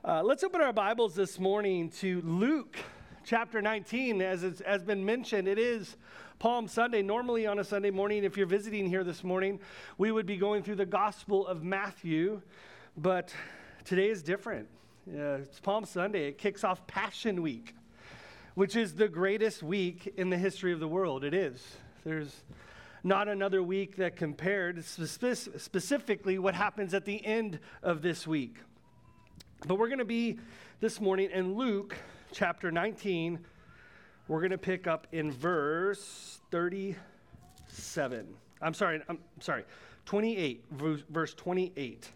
Let's open our Bibles this morning to Luke chapter 19. As has been mentioned, it is Palm Sunday. Normally on a Sunday morning, if you're visiting here this morning, we would be going through the Gospel of Matthew, but today is different. It's Palm Sunday. It kicks off Passion Week, which is the greatest week in the history of the world. It is. There's not another week that compared, specifically what happens at the end of this week. But we're going to be this morning in Luke chapter 19. We're going to pick up in verse 37. I'm sorry, 28, verse 28.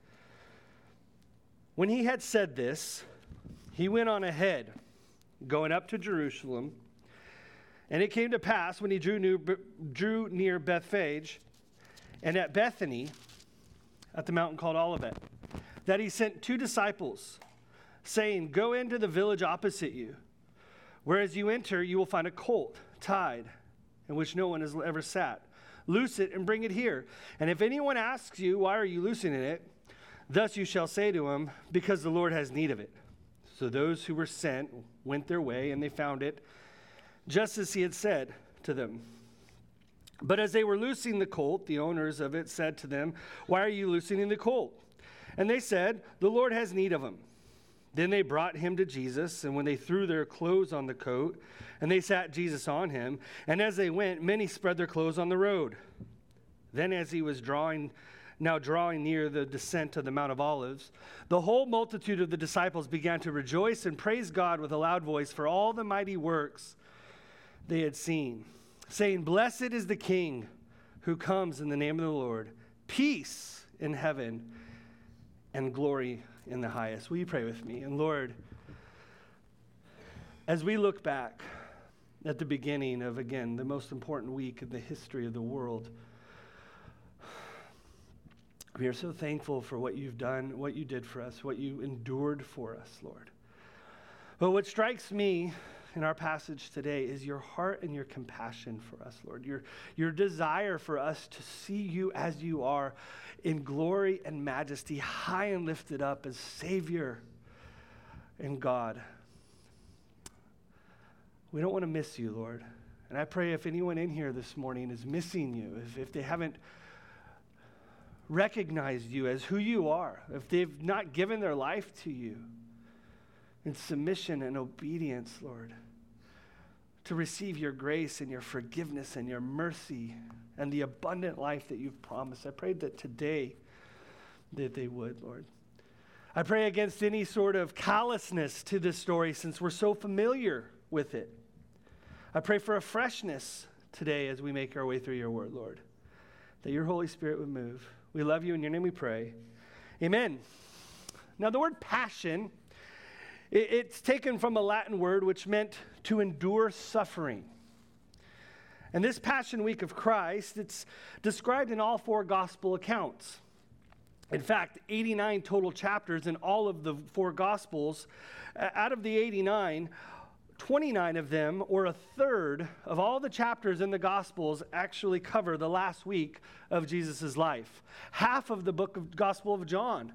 When he had said this, he went on ahead, going up to Jerusalem. And it came to pass when he drew near Bethphage and at Bethany, at the mountain called Olivet, that he sent 2 disciples, saying, "Go into the village opposite you. Where as you enter, you will find a colt tied, in which no one has ever sat. Loose it and bring it here. And if anyone asks you, 'Why are you loosing it?' thus you shall say to him, 'Because the Lord has need of it.'" So those who were sent went their way, and they found it, just as he had said to them. But as they were loosing the colt, the owners of it said to them, "Why are you loosening the colt?" And they said, "The Lord has need of him." Then they brought him to Jesus, and when they threw their clothes on the coat, and they sat Jesus on him, and as they went, many spread their clothes on the road. Then as he was drawing near the descent of the Mount of Olives, the whole multitude of the disciples began to rejoice and praise God with a loud voice for all the mighty works they had seen, saying, "Blessed is the King who comes in the name of the Lord, peace in heaven and glory in the highest." Will you pray with me? And Lord, as we look back at the beginning of, again, the most important week in the history of the world, we are so thankful for what you've done, what you did for us, what you endured for us, Lord. But what strikes me in our passage today is your heart and your compassion for us, Lord. Your desire for us to see you as you are, in glory and majesty, high and lifted up as Savior and God. We don't want to miss you, Lord. And I pray if anyone in here this morning is missing you, if they haven't recognized you as who you are, if they've not given their life to you in submission and obedience, Lord, to receive your grace and your forgiveness and your mercy and the abundant life that you've promised, I pray that today that they would, Lord. I pray against any sort of callousness to this story since we're so familiar with it. I pray for a freshness today as we make our way through your word, Lord, that your Holy Spirit would move. We love you. In your name we pray. Amen. Now the word passion, it's taken from a Latin word which meant to endure suffering. And this Passion Week of Christ, it's described in all 4 gospel accounts. In fact, 89 total chapters in all of the 4 gospels. Out of the 89, 29 of them, or a third of all the chapters in the gospels, actually cover the last week of Jesus' life. Half of the book of Gospel of John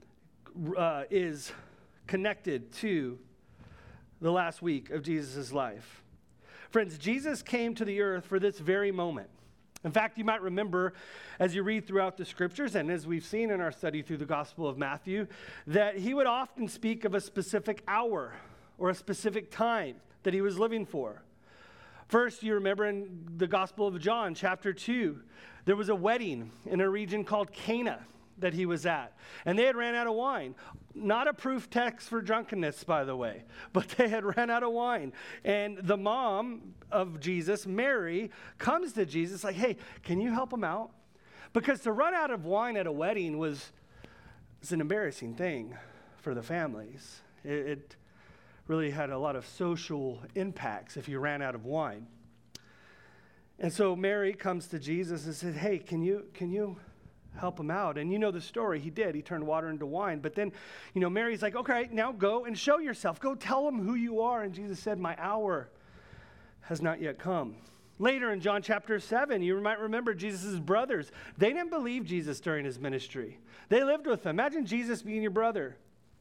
is connected to the last week of Jesus' life. Friends, Jesus came to the earth for this very moment. In fact, you might remember as you read throughout the scriptures, and as we've seen in our study through the Gospel of Matthew, that he would often speak of a specific hour or a specific time that he was living for. First, you remember in the Gospel of John, chapter 2, there was a wedding in a region called Cana that he was at. And they had ran out of wine. Not a proof text for drunkenness, by the way, but they had ran out of wine. And the mom of Jesus, Mary, comes to Jesus like, "Hey, can you help him out?" Because to run out of wine at a wedding was an embarrassing thing for the families. It really had a lot of social impacts if you ran out of wine. And so Mary comes to Jesus and said, "Hey, can you help him out?" And you know the story. He did. He turned water into wine. But then, Mary's like, "Okay, now go and show yourself. Go tell him who you are." And Jesus said, "My hour has not yet come." Later in John chapter 7, you might remember Jesus' brothers. They didn't believe Jesus during his ministry. They lived with him. Imagine Jesus being your brother.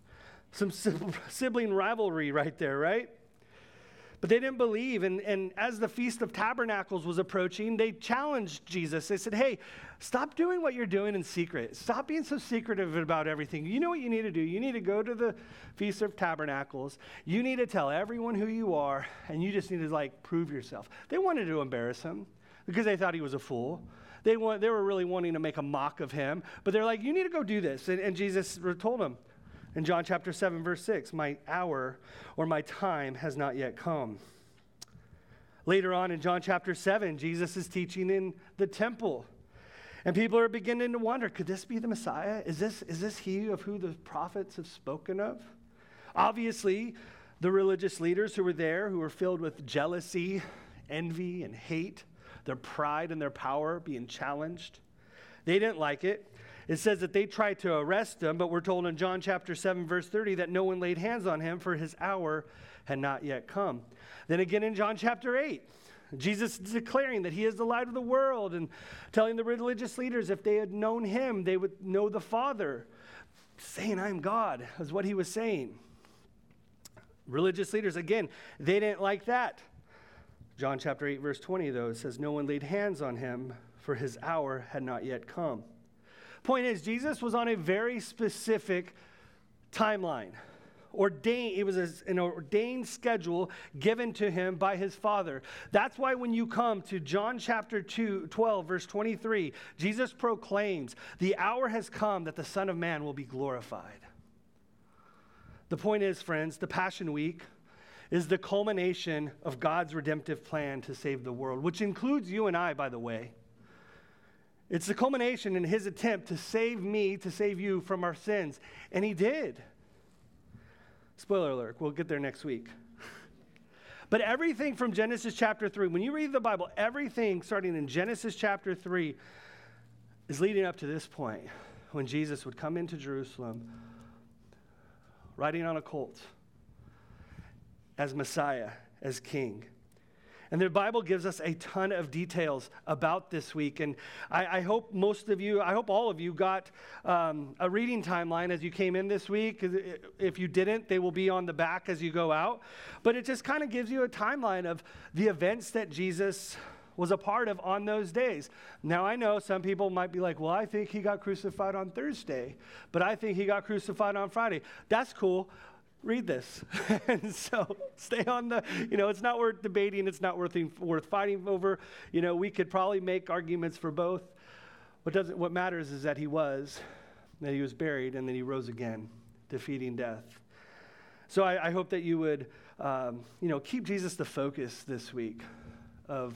Some sibling rivalry right there, right? But they didn't believe, and as the Feast of Tabernacles was approaching, they challenged Jesus. They said, hey, stop doing what you're doing in secret. Stop being so secretive about everything. You know what you need to do? You need to go to the Feast of Tabernacles. You need to tell everyone who you are, and you just need to, prove yourself. They wanted to embarrass him because they thought he was a fool. They were really wanting to make a mock of him, but they're like, you need to go do this. And Jesus told them, in John chapter 7, verse 6, my hour or my time has not yet come. Later on in John chapter 7, Jesus is teaching in the temple. And people are beginning to wonder, could this be the Messiah? Is this he of who the prophets have spoken of? Obviously, the religious leaders who were there, who were filled with jealousy, envy, and hate, their pride and their power being challenged, they didn't like it. It says that they tried to arrest him, but we're told in John chapter 7, verse 30, that no one laid hands on him, for his hour had not yet come. Then again in John chapter 8, Jesus is declaring that he is the light of the world and telling the religious leaders if they had known him, they would know the Father. Saying, I am God, is what he was saying. Religious leaders, again, they didn't like that. John chapter 8, verse 20, though, it says, no one laid hands on him, for his hour had not yet come. Point is, Jesus was on a very specific timeline. It was an ordained schedule given to him by his Father. That's why when you come to John chapter 12, verse 23, Jesus proclaims, the hour has come that the Son of Man will be glorified. The point is, friends, the Passion Week is the culmination of God's redemptive plan to save the world, which includes you and I, by the way. It's the culmination in his attempt to save me, to save you from our sins. And he did. Spoiler alert, we'll get there next week. But everything from Genesis chapter 3, when you read the Bible, everything starting in Genesis chapter 3 is leading up to this point when Jesus would come into Jerusalem riding on a colt as Messiah, as King. And the Bible gives us a ton of details about this week. And I hope all of you got a reading timeline as you came in this week. If you didn't, they will be on the back as you go out. But it just kind of gives you a timeline of the events that Jesus was a part of on those days. Now, I know some people might be like, well, I think he got crucified on Thursday, but I think he got crucified on Friday. That's cool. Read this. And so stay on it's not worth debating. It's not worth fighting over. We could probably make arguments for both. What matters is that he was buried, and then he rose again, defeating death. So I hope that you would, keep Jesus the focus this week of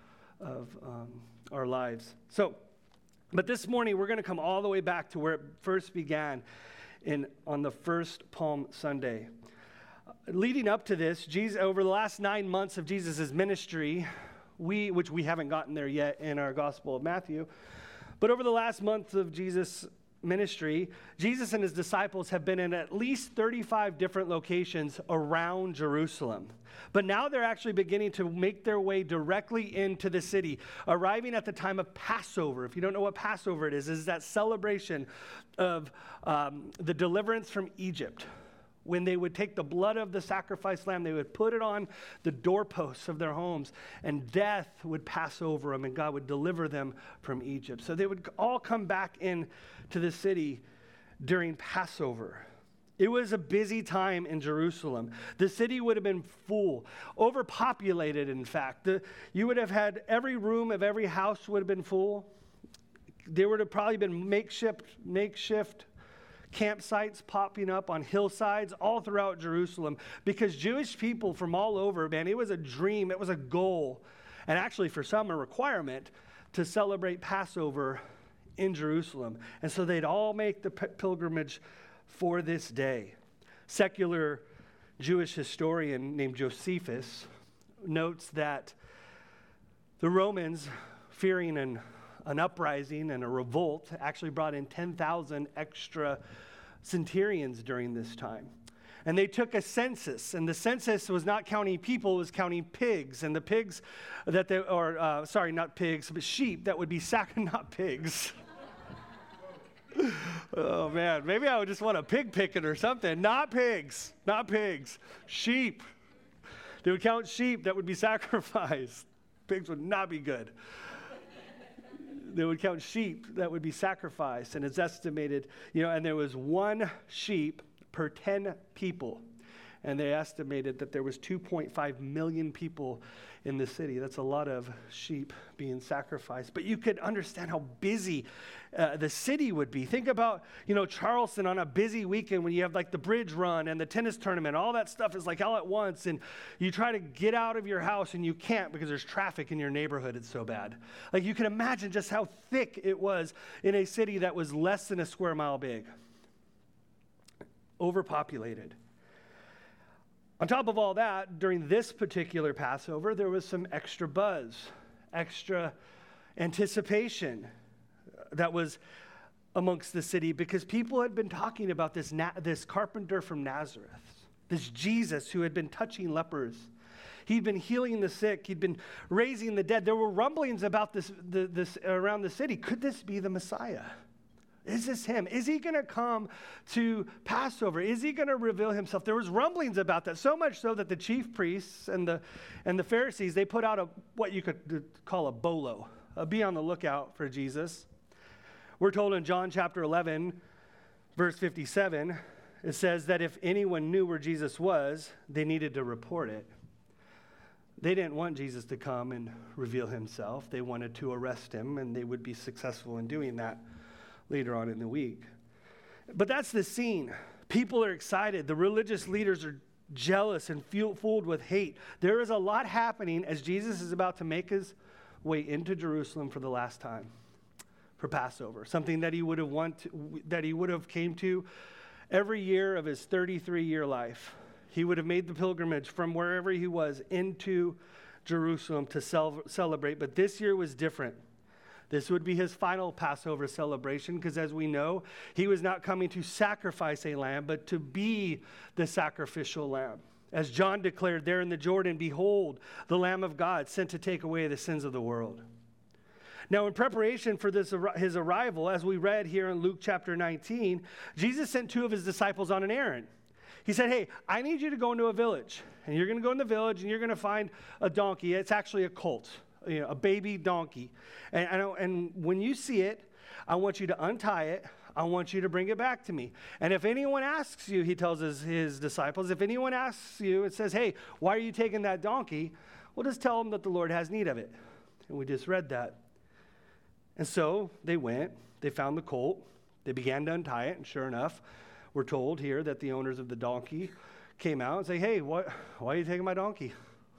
our lives. But this morning we're going to come all the way back to where it first began. On the first Palm Sunday. Leading up to this, over the last 9 months of Jesus' ministry, which we haven't gotten there yet in our Gospel of Matthew, but over the last month of Jesus' ministry, Jesus and his disciples have been in at least 35 different locations around Jerusalem. But now they're actually beginning to make their way directly into the city, arriving at the time of Passover. If you don't know what Passover is that celebration of the deliverance from Egypt. When they would take the blood of the sacrificed lamb, they would put it on the doorposts of their homes, and death would pass over them, and God would deliver them from Egypt. So they would all come back into the city during Passover. It was a busy time in Jerusalem. The city would have been full, overpopulated, in fact. You would have had every room of every house would have been full. There would have probably been makeshift campsites popping up on hillsides all throughout Jerusalem, because Jewish people from all over, man, it was a dream, it was a goal, and actually for some a requirement to celebrate Passover in Jerusalem. And so they'd all make the pilgrimage for this day. Secular Jewish historian named Josephus notes that the Romans, fearing an uprising and a revolt, actually brought in 10,000 extra centurions during this time. And they took a census, and the census was not counting people, it was counting pigs. And the pigs not pigs, but sheep that would be not pigs. Oh, man. Maybe I would just want a pig picking or something. Not pigs. Not pigs. Sheep. They would count sheep that would be sacrificed. Pigs would not be good. They would count sheep that would be sacrificed. And it's estimated, and there was one sheep per 10 people. And they estimated that there was 2.5 million people in the city. That's a lot of sheep being sacrificed. But you could understand how busy the city would be. Think about, Charleston on a busy weekend when you have like the bridge run and the tennis tournament. All that stuff is like all at once. And you try to get out of your house and you can't because there's traffic in your neighborhood. It's so bad. Like you can imagine just how thick it was in a city that was less than a square mile big. Overpopulated. On top of all that, during this particular Passover, there was some extra buzz, extra anticipation that was amongst the city because people had been talking about this carpenter from Nazareth, this Jesus who had been touching lepers. He'd been healing the sick. He'd been raising the dead. There were rumblings about this around the city. Could this be the Messiah? Is this him? Is he going to come to Passover? Is he going to reveal himself? There was rumblings about that, so much so that the chief priests and the Pharisees, they put out what you could call a bolo. Be on the lookout for Jesus. We're told in John chapter 11, verse 57, it says that if anyone knew where Jesus was, they needed to report it. They didn't want Jesus to come and reveal himself. They wanted to arrest him, and they would be successful in doing that later on in the week. But that's the scene. People are excited. The religious leaders are jealous and fueled with hate. There is a lot happening as Jesus is about to make his way into Jerusalem for the last time for Passover, something that he would have came to every year of his 33-year life. He would have made the pilgrimage from wherever he was into Jerusalem to celebrate, but this year was different. This would be his final Passover celebration because, as we know, he was not coming to sacrifice a lamb, but to be the sacrificial lamb. As John declared there in the Jordan, behold, the Lamb of God sent to take away the sins of the world. Now, in preparation for his arrival, as we read here in Luke chapter 19, Jesus sent two of his disciples on an errand. He said, hey, I need you to go into a village. And you're going to go in the village and you're going to find a donkey. It's actually a colt. A baby donkey. And when you see it, I want you to untie it. I want you to bring it back to me. And if anyone asks you, he tells his disciples, if anyone asks you, it says, hey, why are you taking that donkey? Well, just tell them that the Lord has need of it. And we just read that. And so they went, they found the colt, they began to untie it, and sure enough, we're told here that the owners of the donkey came out and say, hey, why are you taking my donkey?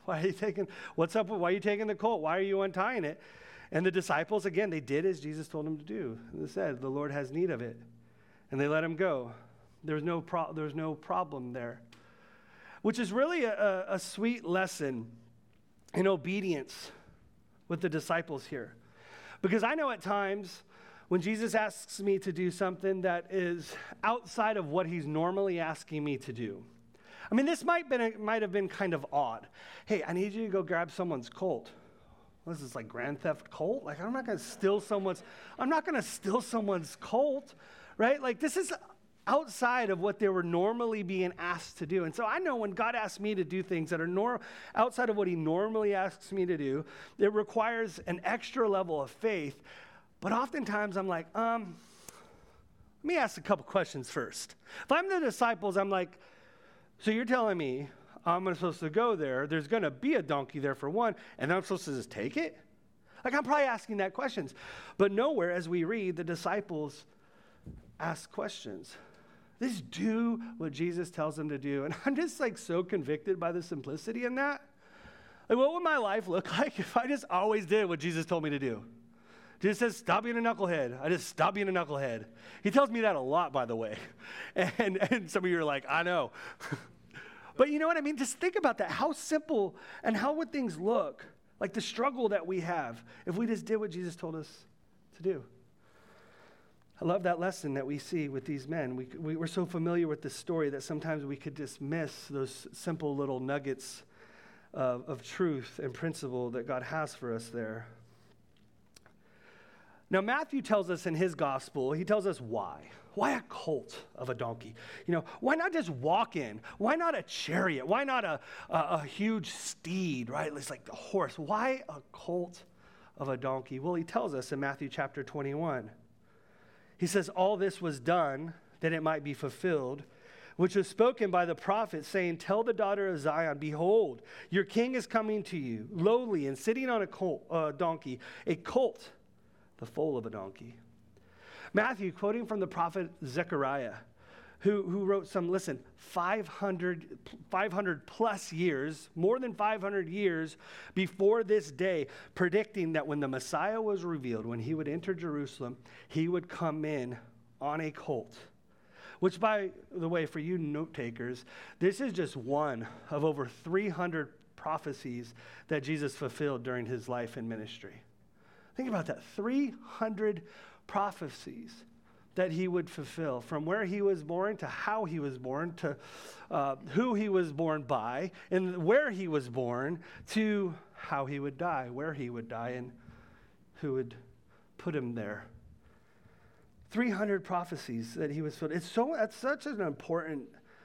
What's up? Why are you taking the colt? Why are you untying it? And the disciples, again, they did as Jesus told them to do. They said, the Lord has need of it. And they let him go. There's no problem there. Which is really a sweet lesson in obedience with the disciples here. Because I know at times when Jesus asks me to do something that is outside of what he's normally asking me to do. I mean, this might have been kind of odd. Hey, I need you to go grab someone's colt. What is this, like Grand Theft Colt? Like, I'm not going to steal someone's colt, right? Like, this is outside of what they were normally being asked to do. And so I know when God asks me to do things that are outside of what he normally asks me to do, it requires an extra level of faith. But oftentimes I'm like, let me ask a couple questions first. If I'm the disciples, I'm like, so you're telling me I'm supposed to go there, there's going to be a donkey there for one, and I'm supposed to just take it? Like, I'm probably asking that questions. But nowhere, as we read, the disciples ask questions. They just do what Jesus tells them to do. And I'm just like so convicted by the simplicity in that. Like, what would my life look like if I just always did what Jesus told me to do? Jesus says, stop being a knucklehead. I just stop being a knucklehead. He tells me that a lot, by the way. And some of you are like, I know. But you know what I mean? Just think about that. How simple and how would things look? Like the struggle that we have if we just did what Jesus told us to do. I love that lesson that we see with these men. We're so familiar with this story that sometimes we could just miss those simple little nuggets of truth and principle that God has for us there. Now, Matthew tells us in his gospel, he tells us why. Why a colt of a donkey? Why not just walk in? Why not a chariot? Why not a huge steed, right? It's like the horse. Why a colt of a donkey? Well, he tells us in Matthew chapter 21. He says, all this was done that it might be fulfilled, which was spoken by the prophet, saying, tell the daughter of Zion, behold, your king is coming to you, lowly and sitting on a donkey, a colt, the foal of a donkey. Matthew, quoting from the prophet Zechariah, who wrote 500 plus years, more than 500 years before this day, predicting that when the Messiah was revealed, when he would enter Jerusalem, he would come in on a colt. Which, by the way, for you note takers, this is just one of over 300 prophecies that Jesus fulfilled during his life and ministry. Think about that, 300 prophecies that he would fulfill, from where he was born to how he was born to who he was born by and where he was born to how he would die, where he would die, and who would put him there. 300 prophecies that he was fulfilled. That's such an important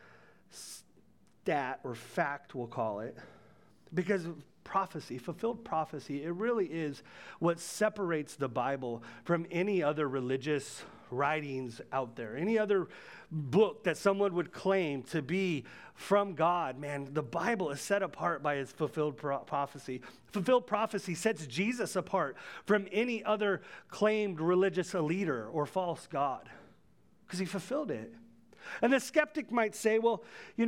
stat or fact, we'll call it, because prophecy, fulfilled prophecy, it really is what separates the Bible from any other religious writings out there, any other book that someone would claim to be from God. Man, the Bible is set apart by its fulfilled prophecy. Fulfilled prophecy sets Jesus apart from any other claimed religious leader or false god, because he fulfilled it. And the skeptic might say, well,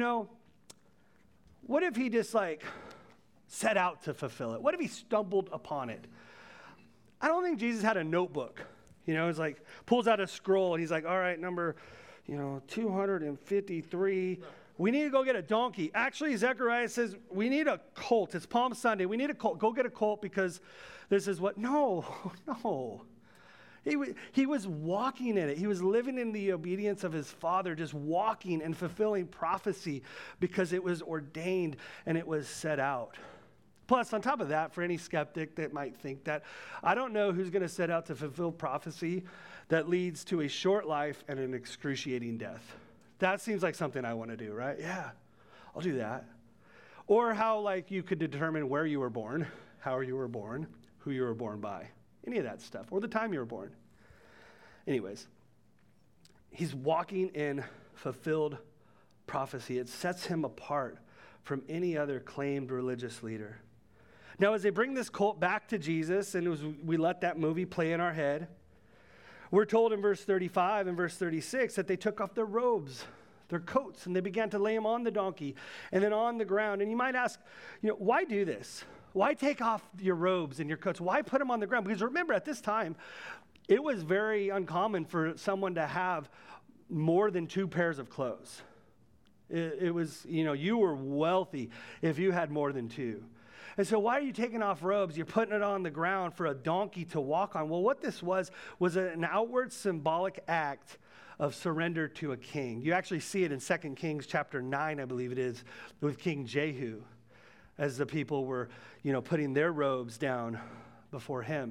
what if he just set out to fulfill it? What if he stumbled upon it? I don't think Jesus had a notebook. He's pulls out a scroll and he's like, all right, number, 253. We need to go get a donkey. Actually, Zechariah says, we need a colt. It's Palm Sunday. We need a colt. Go get a colt because this is what, no. He was walking in it. He was living in the obedience of his Father, just walking and fulfilling prophecy because it was ordained and it was set out. Plus, on top of that, for any skeptic that might think that, I don't know who's going to set out to fulfill prophecy that leads to a short life and an excruciating death. That seems like something I want to do, right? Yeah, I'll do that. Or how you could determine where you were born, how you were born, who you were born by, any of that stuff, or the time you were born. Anyways, he's walking in fulfilled prophecy. It sets him apart from any other claimed religious leader. Now, as they bring this colt back to Jesus, and as we let that movie play in our head, we're told in verse 35 and verse 36 that they took off their robes, their coats, and they began to lay them on the donkey and then on the ground. And you might ask, why do this? Why take off your robes and your coats? Why put them on the ground? Because remember, at this time, it was very uncommon for someone to have more than 2 pairs of clothes. It was, you were wealthy if you had more than 2. And so why are you taking off robes? You're putting it on the ground for a donkey to walk on. Well, what this was an outward symbolic act of surrender to a king. You actually see it in 2 Kings chapter 9, I believe it is, with King Jehu, as the people were, putting their robes down before him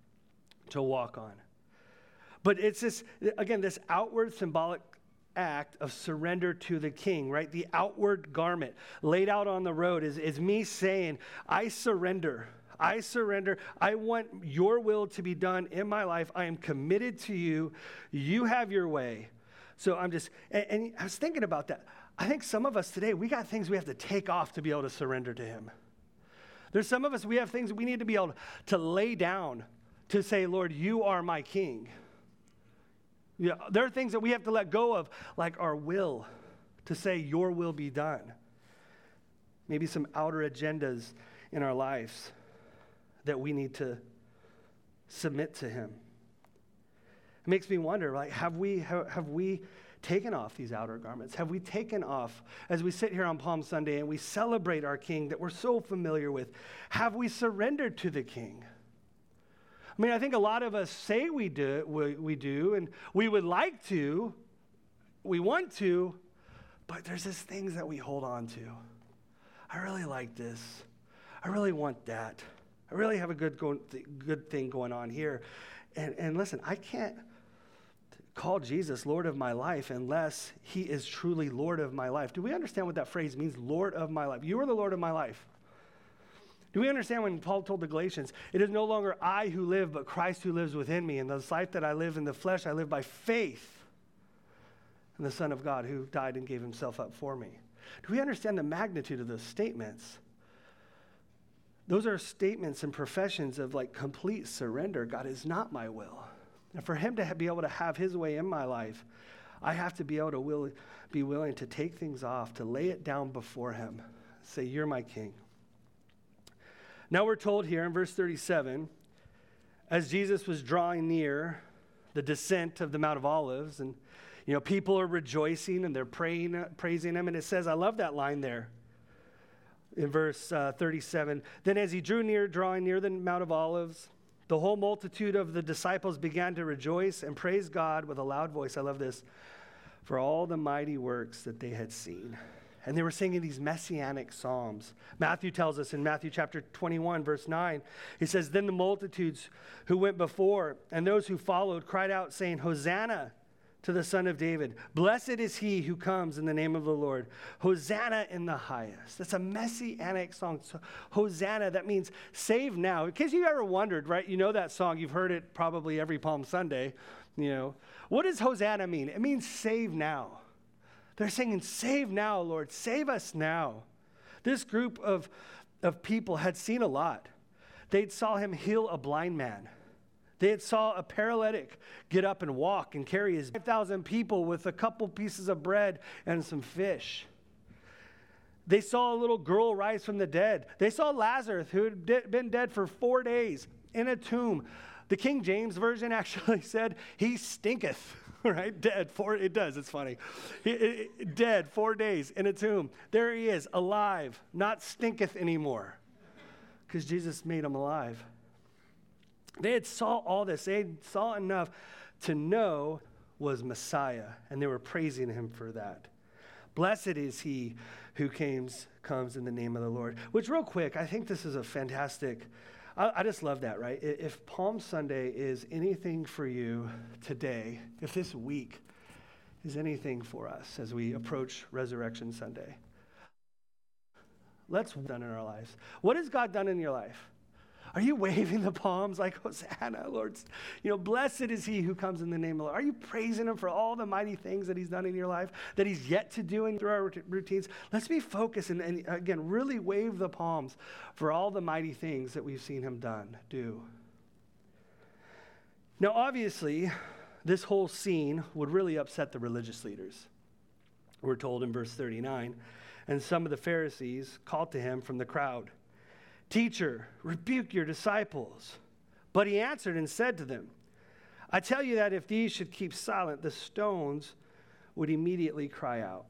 to walk on. But it's this outward symbolic act of surrender to the king, right? The outward garment laid out on the road is me saying, I surrender. I want your will to be done in my life. I am committed to you. You have your way. So I'm just, and I was thinking about that. I think some of us today, we got things we have to take off to be able to surrender to him. There's some of us, we have things we need to be able to lay down to say, Lord, you are my king. Yeah, there are things that we have to let go of, like our will, to say your will be done. Maybe some outer agendas in our lives that we need to submit to him. It makes me wonder, have we taken off these outer garments? Have we taken off, as we sit here on Palm Sunday and we celebrate our king that we're so familiar with, have we surrendered to the king? I think a lot of us say we do, and we would like to, we want to, but there's just things that we hold on to. I really like this. I really want that. I really have a good thing going on here. And listen, I can't call Jesus Lord of my life unless he is truly Lord of my life. Do we understand what that phrase means, Lord of my life? You are the Lord of my life. Do we understand when Paul told the Galatians, it is no longer I who live, but Christ who lives within me. And the life that I live in the flesh, I live by faith in the Son of God who died and gave himself up for me. Do we understand the magnitude of those statements? Those are statements and professions of like complete surrender. God is not my will. And for him to be able to have his way in my life, I have to be able to be willing to take things off, to lay it down before him. Say, you're my king. Now we're told here in verse 37, as Jesus was drawing near the descent of the Mount of Olives, and people are rejoicing and they're praising him. And it says, I love that line there in verse 37. Then as he drew near, drawing near the Mount of Olives, the whole multitude of the disciples began to rejoice and praise God with a loud voice. I love this. For all the mighty works that they had seen. And they were singing these messianic psalms. Matthew tells us in Matthew chapter 21, verse 9, he says, then the multitudes who went before and those who followed cried out, saying, Hosanna to the Son of David. Blessed is he who comes in the name of the Lord. Hosanna in the highest. That's a messianic song. So, Hosanna, that means save now. In case you ever wondered, right? You know that song. You've heard it probably every Palm Sunday. What does Hosanna mean? It means save now. They're singing, save now, Lord, save us now. This group of people had seen a lot. They saw him heal a blind man. They had saw a paralytic get up and walk and carry his 5,000 people with a couple pieces of bread and some fish. They saw a little girl rise from the dead. They saw Lazarus, who had been dead for 4 days in a tomb. The King James Version actually said, he stinketh. Right? Dead. It does. It's funny. Dead 4 days in a tomb. There he is, alive, not stinketh anymore. Because Jesus made him alive. They had saw all this. They had saw enough to know was Messiah. And they were praising him for that. Blessed is he who comes in the name of the Lord. Which real quick, I think this is a fantastic, I just love that, right? If Palm Sunday is anything for you today, if this week is anything for us as we approach Resurrection Sunday, let's done in our lives. What has God done in your life? Are you waving the palms like Hosanna, Lord? Blessed is he who comes in the name of the Lord. Are you praising him for all the mighty things that he's done in your life, that he's yet to do through our routines? Let's be focused and again, really wave the palms for all the mighty things that we've seen him do. Now, obviously, this whole scene would really upset the religious leaders. We're told in verse 39, and some of the Pharisees called to him from the crowd, Teacher, rebuke your disciples. But he answered and said to them, I tell you that if these should keep silent, the stones would immediately cry out.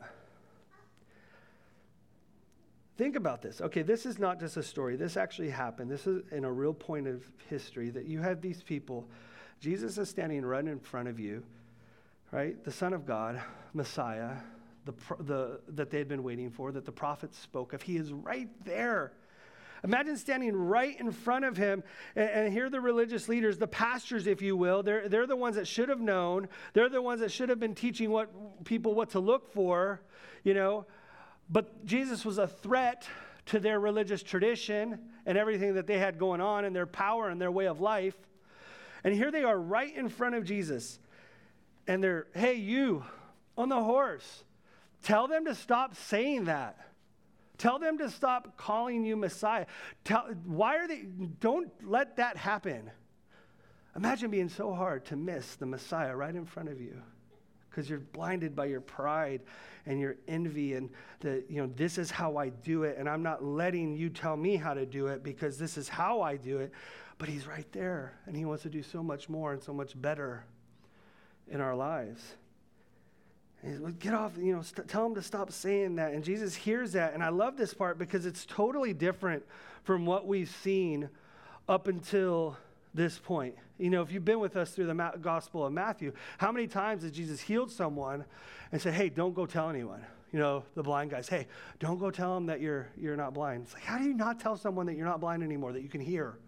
Think about this. Okay, this is not just a story. This actually happened. This is in a real point of history that you have these people. Jesus is standing right in front of you, right? The Son of God, Messiah, that they had been waiting for, that the prophets spoke of. He is right there. Imagine standing right in front of him, and here are the religious leaders, the pastors, if you will. They're the ones that should have known. They're the ones that should have been teaching people what to look for, But Jesus was a threat to their religious tradition and everything that they had going on and their power and their way of life. And here they are right in front of Jesus. And they're, hey, you on the horse, tell them to stop saying that. Tell them to stop calling you Messiah. Don't let that happen. Imagine being so hard to miss the Messiah right in front of you because you're blinded by your pride and your envy and this is how I do it, and I'm not letting you tell me how to do it because this is how I do it. But he's right there, and he wants to do so much more and so much better in our lives. Get off, tell him to stop saying that. And Jesus hears that. And I love this part because it's totally different from what we've seen up until this point. If you've been with us through the Gospel of Matthew, how many times has Jesus healed someone and said, hey, don't go tell anyone? The blind guys, hey, don't go tell them that you're not blind. It's like, how do you not tell someone that you're not blind anymore, that you can hear,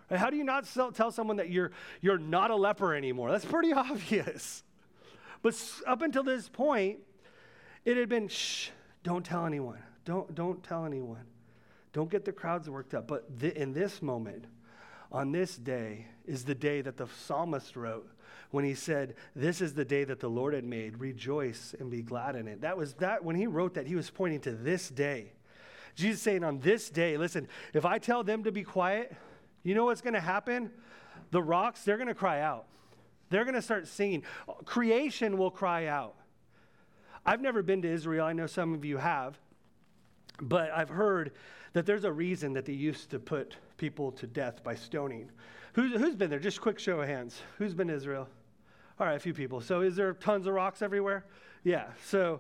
Right? How do you not tell someone that you're not a leper anymore? That's pretty obvious. But up until this point, it had been, shh, don't tell anyone. Don't tell anyone. Don't get the crowds worked up. But in this moment, on this day, is the day that the psalmist wrote when he said, this is the day that the Lord had made. Rejoice and be glad in it. When he wrote that, he was pointing to this day. Jesus saying on this day, listen, if I tell them to be quiet, you know what's going to happen? The rocks, they're going to cry out. They're going to start singing. Creation will cry out. I've never been to Israel. I know some of you have. But I've heard that there's a reason that they used to put people to death by stoning. Who's been there? Just quick show of hands. Who's been to Israel? All right, a few people. So is there tons of rocks everywhere? Yeah. So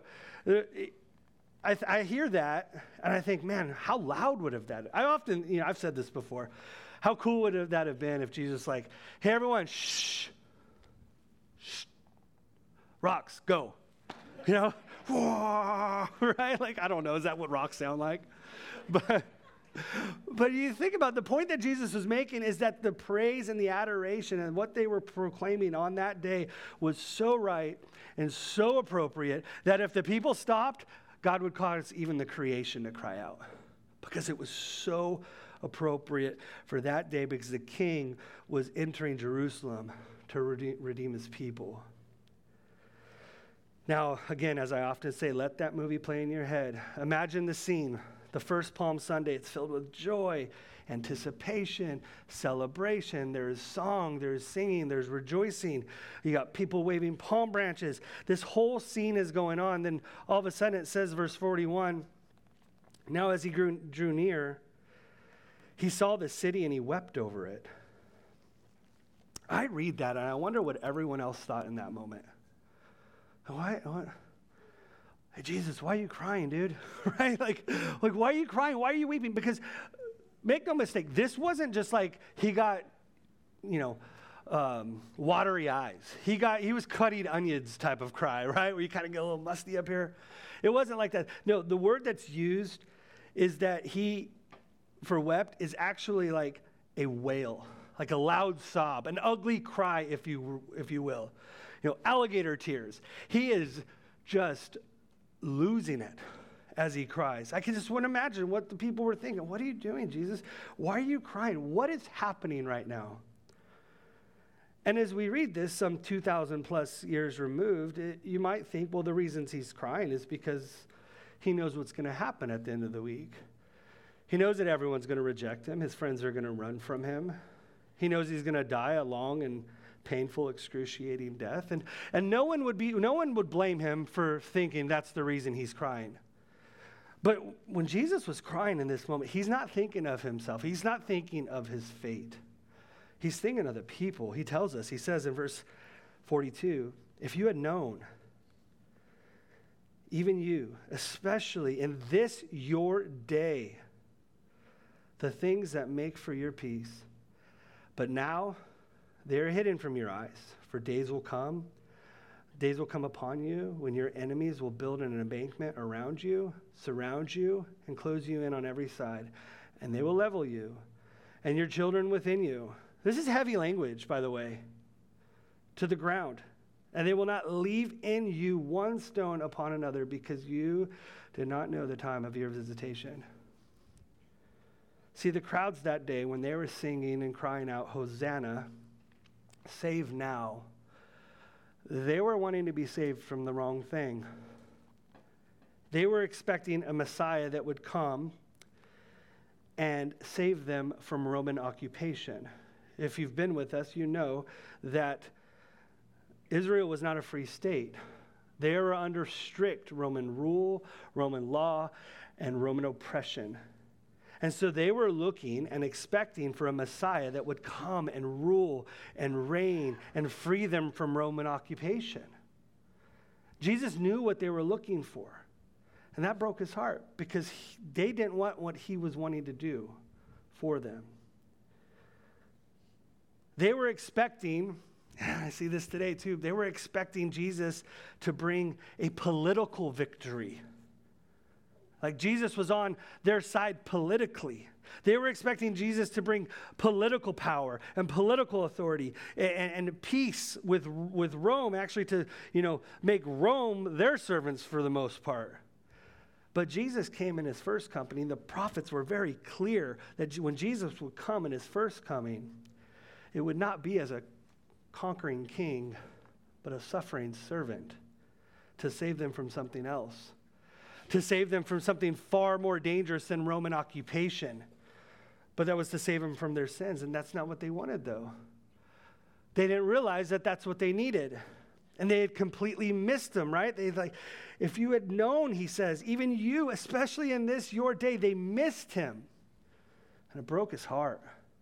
I hear that, and I think, man, how loud would have that? I often, I've said this before. How cool would that have been if Jesus like, hey, everyone, shh. Rocks, go. Right? Like, I don't know. Is that what rocks sound like? But you think about the point that Jesus was making is that the praise and the adoration and what they were proclaiming on that day was so right and so appropriate that if the people stopped, God would cause even the creation to cry out because it was so appropriate for that day because the king was entering Jerusalem to redeem his people. Now, again, as I often say, let that movie play in your head. Imagine the scene. The first Palm Sunday, it's filled with joy, anticipation, celebration. There's song, there's singing, there's rejoicing. You got people waving palm branches. This whole scene is going on. Then all of a sudden it says, verse 41, now as he drew near, he saw the city and he wept over it. I read that and I wonder what everyone else thought in that moment. What? Hey, Jesus, why are you crying, dude? Right? Like, why are you crying? Why are you weeping? Because make no mistake, this wasn't just like he got, watery eyes. He was cutting onions type of cry, right? Where you kind of get a little musty up here. It wasn't like that. No, the word that's used is that for wept, is actually like a wail, like a loud sob, an ugly cry, if you will. Alligator tears. He is just losing it as he cries. I can just imagine what the people were thinking. What are you doing, Jesus? Why are you crying? What is happening right now? And as we read this, some 2,000 plus years removed, you might think, well, the reasons he's crying is because he knows what's going to happen at the end of the week. He knows that everyone's going to reject him. His friends are going to run from him. He knows he's going to die a long and painful, excruciating death. And no one would blame him for thinking that's the reason he's crying. But when Jesus was crying in this moment, he's not thinking of himself. He's not thinking of his fate. He's thinking of the people. He tells us, he says in verse 42, if you had known, even you, especially in this your day, the things that make for your peace, but now they are hidden from your eyes, for days will come upon you when your enemies will build an embankment around you, surround you, and close you in on every side. And they will level you and your children within you. This is heavy language, by the way, to the ground. And they will not leave in you one stone upon another because you did not know the time of your visitation. See, the crowds that day, when they were singing and crying out, Hosanna, save now, they were wanting to be saved from the wrong thing. They were expecting a Messiah that would come and save them from Roman occupation. If you've been with us, you know that Israel was not a free state. They were under strict Roman rule, Roman law, and Roman oppression. And so they were looking and expecting for a Messiah that would come and rule and reign and free them from Roman occupation. Jesus knew what they were looking for. And that broke his heart because they didn't want what he was wanting to do for them. They were expecting, I see this today too, they were expecting Jesus to bring a political victory. Like Jesus was on their side politically. They were expecting Jesus to bring political power and political authority and peace with Rome, actually to, make Rome their servants for the most part. But Jesus came in his first coming. The prophets were very clear that when Jesus would come in his first coming, it would not be as a conquering king, but a suffering servant to save them from something else, to save them from something far more dangerous than Roman occupation. But that was to save them from their sins, and that's not what they wanted, though. They didn't realize that that's what they needed, and they had completely missed him, right? If you had known, he says, even you, especially in this your day, they missed him, and it broke his heart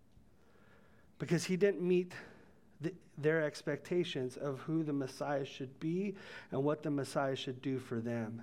because he didn't meet their expectations of who the Messiah should be and what the Messiah should do for them.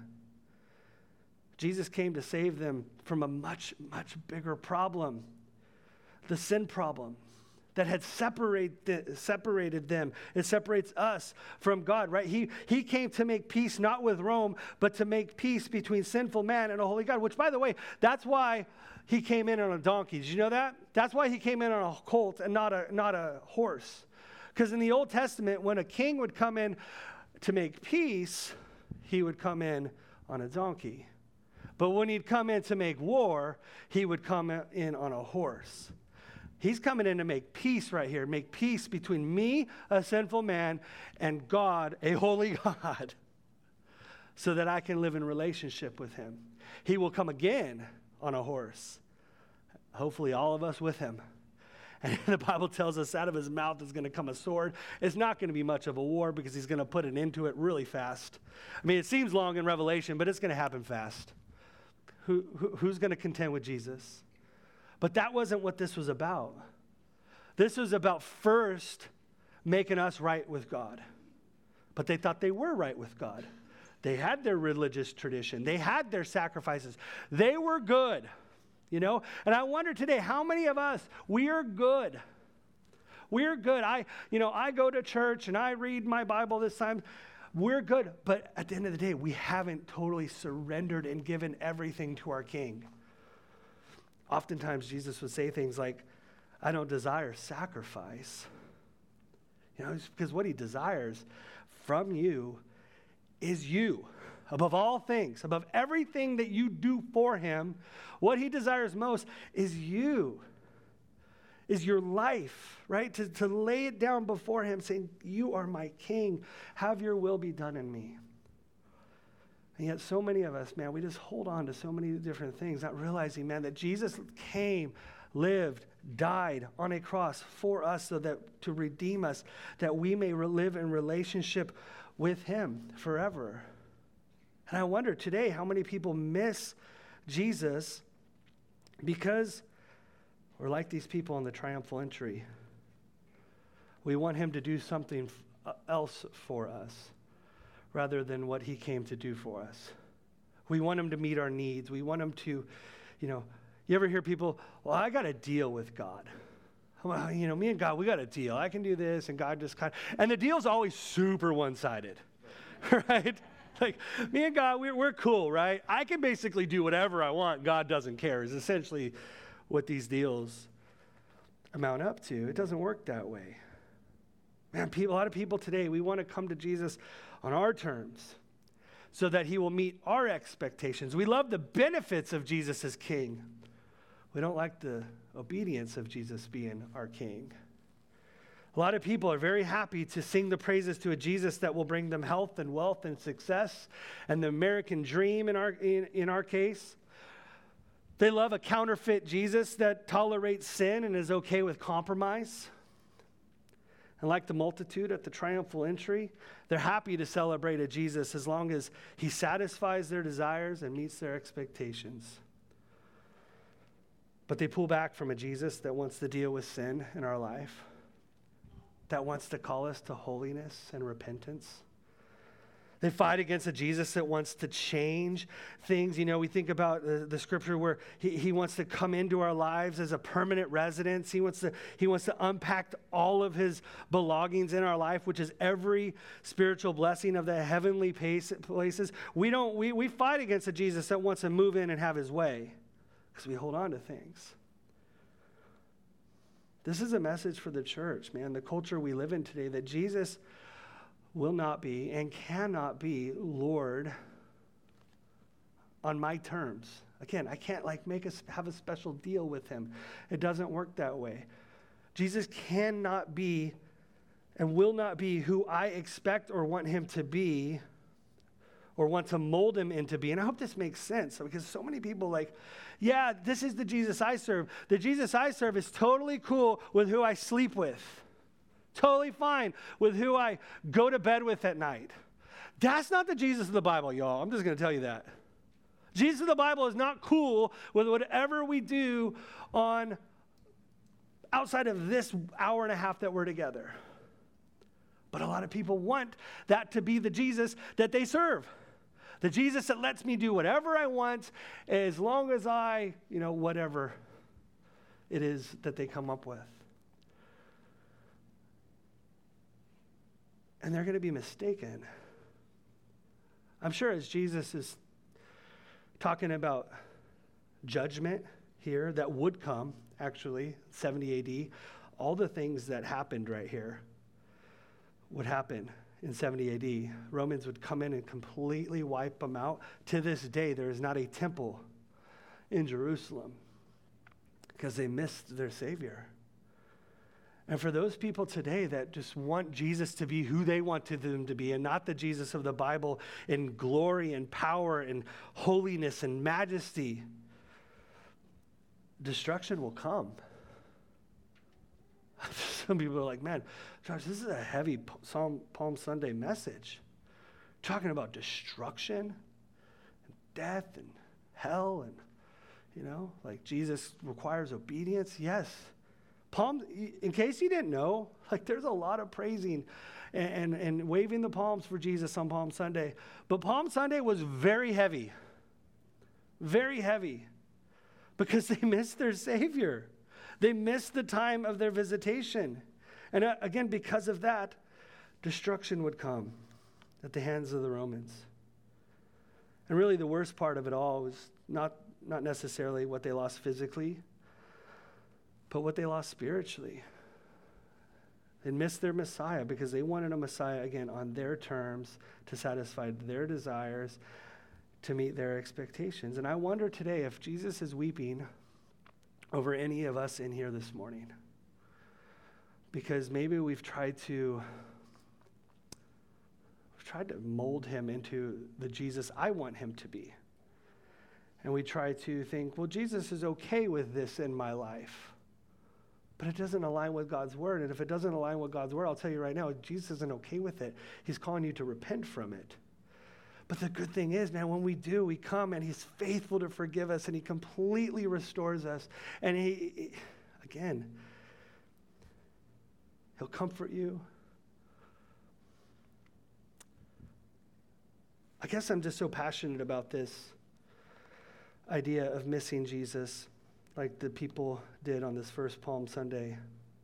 Jesus came to save them from a much, much bigger problem, the sin problem that had separated them. It separates us from God, right? He came to make peace not with Rome, but to make peace between sinful man and a holy God, which, by the way, that's why he came in on a donkey. Did you know that? That's why he came in on a colt and not a horse. Because in the Old Testament, when a king would come in to make peace, he would come in on a donkey. But when he'd come in to make war, he would come in on a horse. He's coming in to make peace right here, make peace between me, a sinful man, and God, a holy God, so that I can live in relationship with him. He will come again on a horse, hopefully all of us with him. And the Bible tells us out of his mouth is going to come a sword. It's not going to be much of a war because he's going to put an end to it really fast. I mean, it seems long in Revelation, but it's going to happen fast. Who's going to contend with Jesus? But that wasn't what this was about. This was about first making us right with God. But they thought they were right with God. They had their religious tradition. They had their sacrifices. They were good. And I wonder today, how many of us, we are good. We're good. I go to church and I read my Bible this time. We're good. But at the end of the day, we haven't totally surrendered and given everything to our King. Oftentimes, Jesus would say things like, I don't desire sacrifice. Because what he desires from you is you. Above all things, above everything that you do for him, what he desires most is you, is your life, right? To lay it down before him, saying, you are my king. Have your will be done in me. And yet so many of us, man, we just hold on to so many different things, not realizing, man, that Jesus came, lived, died on a cross for us so that to redeem us, that we may live in relationship with him forever. And I wonder today how many people miss Jesus because we're like these people in the triumphal entry. We want him to do something else for us rather than what he came to do for us. We want him to meet our needs. We want him to, you ever hear people, well, I got a deal with God. Well, me and God, we got a deal. I can do this, and God just and the deal's always super one-sided, right? Like, me and God, we're cool, right? I can basically do whatever I want. God doesn't care is essentially what these deals amount up to. It doesn't work that way. Man, a lot of people today, we want to come to Jesus on our terms so that he will meet our expectations. We love the benefits of Jesus as king. We don't like the obedience of Jesus being our king. A lot of people are very happy to sing the praises to a Jesus that will bring them health and wealth and success and the American dream in our case. They love a counterfeit Jesus that tolerates sin and is okay with compromise. And like the multitude at the triumphal entry, they're happy to celebrate a Jesus as long as he satisfies their desires and meets their expectations. But they pull back from a Jesus that wants to deal with sin in our life, that wants to call us to holiness and repentance, They fight against a Jesus that wants to change things. You know, we think about the scripture where he wants to come into our lives as a permanent residence. He wants to unpack all of his belongings in our life, which is every spiritual blessing of the heavenly places. We fight against a Jesus that wants to move in and have his way because we hold on to things. This is a message for the church, man, the culture we live in today, that Jesus will not be and cannot be Lord on my terms. Again, I can't have a special deal with him. It doesn't work that way. Jesus cannot be and will not be who I expect or want him to be or want to mold him into be. And I hope this makes sense because so many people yeah, this is the Jesus I serve. The Jesus I serve is totally cool with who I sleep with. Totally fine with who I go to bed with at night. That's not the Jesus of the Bible, y'all. I'm just going to tell you that. Jesus of the Bible is not cool with whatever we do outside of this hour and a half that we're together. But a lot of people want that to be the Jesus that they serve. The Jesus that lets me do whatever I want as long as I, whatever it is that they come up with. And they're going to be mistaken. I'm sure as Jesus is talking about judgment here that would come, actually, 70 AD, all the things that happened right here would happen in 70 AD. Romans would come in and completely wipe them out. To this day, there is not a temple in Jerusalem because they missed their Savior. And for those people today that just want Jesus to be who they wanted them to be and not the Jesus of the Bible in glory and power and holiness and majesty, destruction will come. Some people are like, man, Josh, this is a heavy Palm Sunday message. Talking about destruction and death and hell and, Jesus requires obedience. Yes. In case you didn't know, there's a lot of praising and waving the palms for Jesus on Palm Sunday. But Palm Sunday was very heavy. Very heavy. Because they missed their Savior. They missed the time of their visitation. And again, because of that, destruction would come at the hands of the Romans. And really the worst part of it all was not necessarily what they lost physically, but what they lost spiritually. They missed their Messiah because they wanted a Messiah, again, on their terms to satisfy their desires, to meet their expectations. And I wonder today if Jesus is weeping over any of us in here this morning. Because maybe we've tried to mold him into the Jesus I want him to be. And we try to think, well, Jesus is okay with this in my life. But it doesn't align with God's word. And if it doesn't align with God's word, I'll tell you right now, Jesus isn't okay with it. He's calling you to repent from it. But the good thing is, man, when we do, we come and he's faithful to forgive us and he completely restores us. And he'll comfort you. I guess I'm just so passionate about this idea of missing Jesus like the people did on this first Palm Sunday.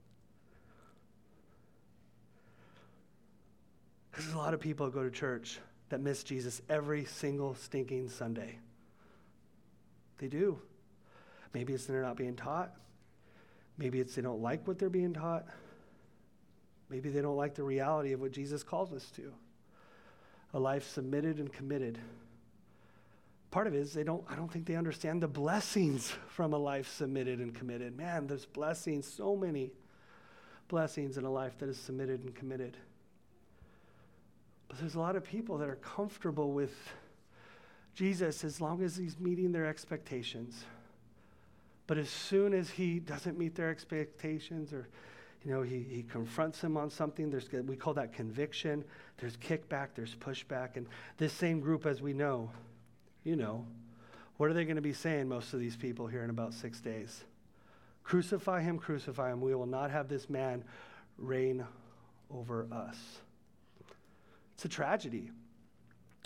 Because there's a lot of people who go to church that miss Jesus every single stinking Sunday. They do. Maybe it's they're not being taught. Maybe it's they don't like what they're being taught. Maybe they don't like the reality of what Jesus calls us to. A life submitted and committed. Part of it is I don't think they understand the blessings from a life submitted and committed. Man, there's blessings, so many blessings in a life that is submitted and committed. But there's a lot of people that are comfortable with Jesus as long as he's meeting their expectations. But as soon as he doesn't meet their expectations or he confronts them on something, we call that conviction. There's kickback, there's pushback. And this same group, as we know, what are they going to be saying, most of these people here in about 6 days? Crucify him, crucify him. We will not have this man reign over us. It's a tragedy.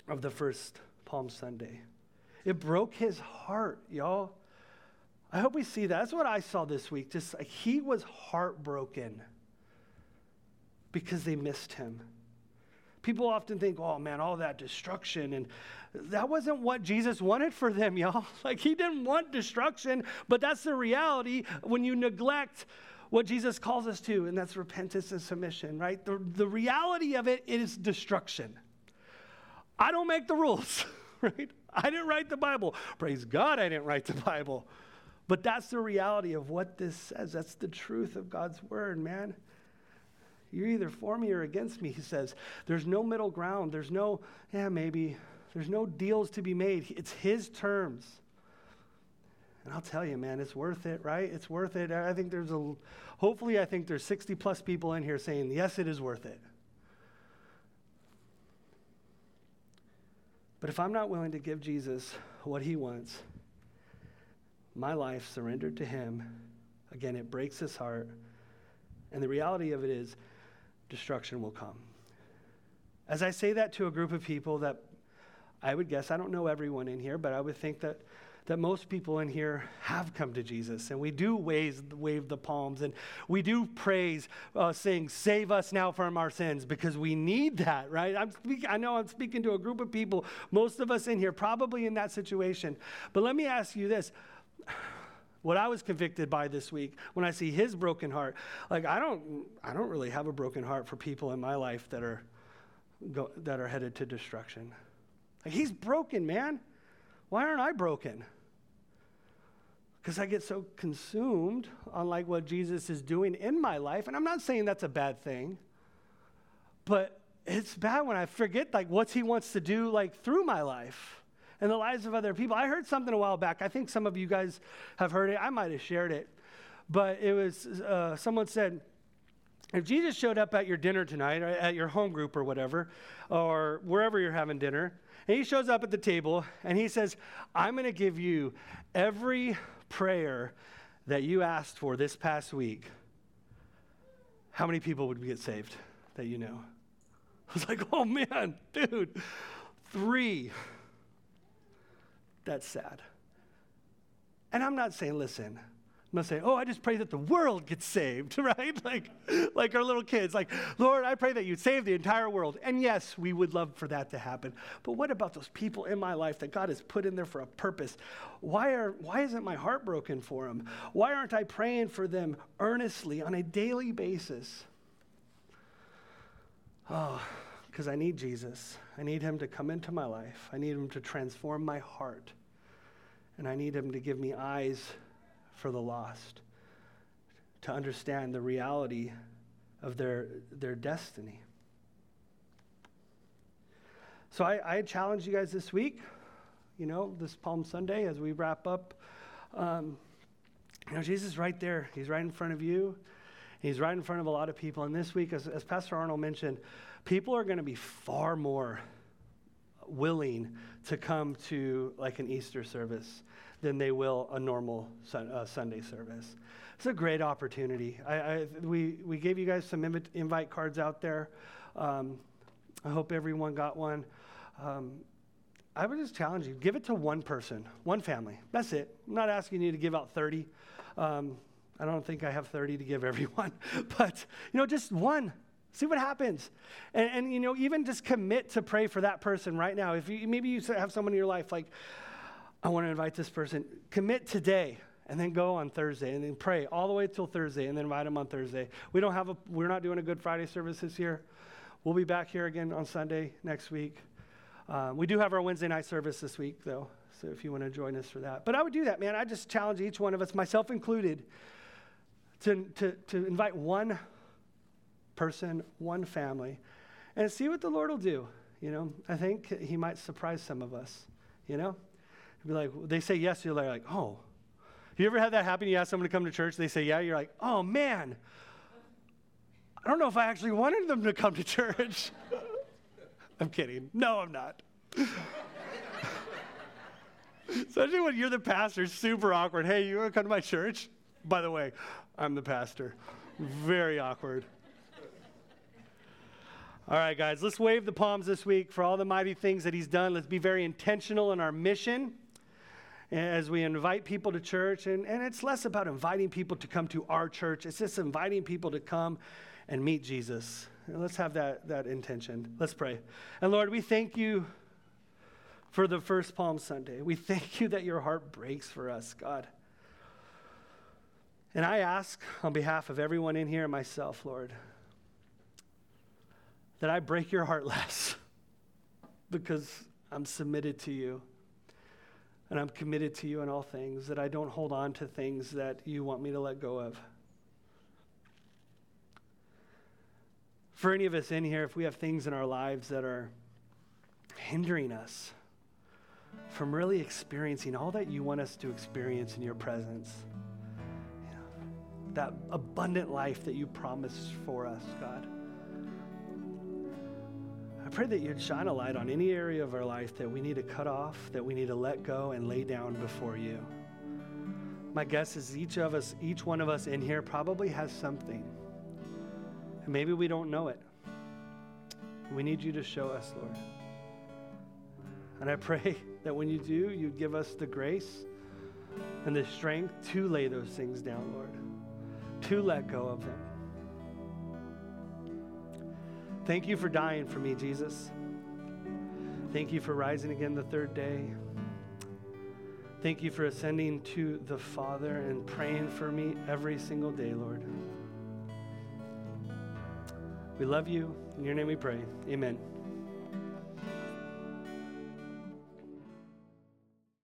of the first Palm Sunday. It broke his heart, y'all. I hope we see that. That's what I saw this week. Just like he was heartbroken because they missed him. People often think, oh man, all that destruction. And that wasn't what Jesus wanted for them, y'all. Like he didn't want destruction, but that's the reality when you neglect what Jesus calls us to, and that's repentance and submission, right? The reality of it is destruction. I don't make the rules, right? I didn't write the Bible. Praise God I didn't write the Bible. But that's the reality of what this says. That's the truth of God's word, man. You're either for me or against me, he says. There's no middle ground. There's no, maybe. There's no deals to be made. It's his terms. And I'll tell you, man, it's worth it, right? It's worth it. I think there's 60 plus people in here saying, yes, it is worth it. But if I'm not willing to give Jesus what he wants, my life surrendered to him, again, it breaks his heart. And the reality of it is destruction will come. As I say that to a group of people that I would guess, I don't know everyone in here, but I would think that most people in here have come to Jesus. And we do wave the palms, and we do praise, sing, save us now from our sins, because we need that, right? I know I'm speaking to a group of people, most of us in here, probably in that situation. But let me ask you this. What I was convicted by this week, when I see his broken heart, like I don't really have a broken heart for people in my life that are headed to destruction. Like he's broken, man. Why aren't I broken? Because I get so consumed on like what Jesus is doing in my life, and I'm not saying that's a bad thing, but it's bad when I forget like what he wants to do like through my life and the lives of other people. I heard something a while back. I think some of you guys have heard it. I might have shared it. But it was, someone said, if Jesus showed up at your dinner tonight, or at your home group or whatever, or wherever you're having dinner, and he shows up at the table and he says, I'm going to give you every prayer that you asked for this past week, how many people would get saved that you know? I was like, oh man, dude, 3. That's sad. And I'm not saying, listen, I'm not saying, oh, I just pray that the world gets saved, right? Like our little kids, like, Lord, I pray that you'd save the entire world. And yes, we would love for that to happen. But what about those people in my life that God has put in there for a purpose? Why isn't my heart broken for them? Why aren't I praying for them earnestly on a daily basis? Oh, because I need Jesus. I need him to come into my life. I need him to transform my heart. And I need him to give me eyes for the lost, to understand the reality of their destiny. So I challenge you guys this week, this Palm Sunday as we wrap up. Jesus is right there. He's right in front of you. He's right in front of a lot of people. And this week, as Pastor Arnold mentioned, people are going to be far more willing to come to like an Easter service than they will a normal Sunday service. It's a great opportunity. We gave you guys some invite cards out there. I hope everyone got one. I would just challenge you, give it to one person, one family. That's it. I'm not asking you to give out 30. I don't think I have 30 to give everyone, but just one. See what happens. And even just commit to pray for that person right now. If maybe you have someone in your life like, I want to invite this person, commit today and then go on Thursday and then pray all the way till Thursday and then invite them on Thursday. We're not doing a Good Friday service this year. We'll be back here again on Sunday next week. We do have our Wednesday night service this week though, so if you want to join us for that. But I would do that, man. I just challenge each one of us, myself included, to invite one person, one family, and see what the Lord will do. I think he might surprise some of us. He'll be like, they say yes, you're like, oh. You ever had that happen? You ask someone to come to church, they say yeah, you're like, oh man, I don't know if I actually wanted them to come to church. I'm kidding. No, I'm not. Especially when you're the pastor, super awkward. Hey, you want to come to my church? By the way, I'm the pastor. Very awkward. All right, guys, let's wave the palms this week for all the mighty things that he's done. Let's be very intentional in our mission as we invite people to church. And it's less about inviting people to come to our church. It's just inviting people to come and meet Jesus. And let's have that intention. Let's pray. And Lord, we thank you for the first Palm Sunday. We thank you that your heart breaks for us, God. And I ask on behalf of everyone in here and myself, Lord, that I break your heart less because I'm submitted to you and I'm committed to you in all things, that I don't hold on to things that you want me to let go of. For any of us in here, if we have things in our lives that are hindering us from really experiencing all that you want us to experience in your presence, that abundant life that you promised for us, God, I pray that you'd shine a light on any area of our life that we need to cut off, that we need to let go and lay down before you. My guess is each one of us in here probably has something. And maybe we don't know it. We need you to show us, Lord. And I pray that when you do, you'd give us the grace and the strength to lay those things down, Lord, to let go of them. Thank you for dying for me, Jesus. Thank you for rising again the third day. Thank you for ascending to the Father and praying for me every single day, Lord. We love you. In your name we pray. Amen.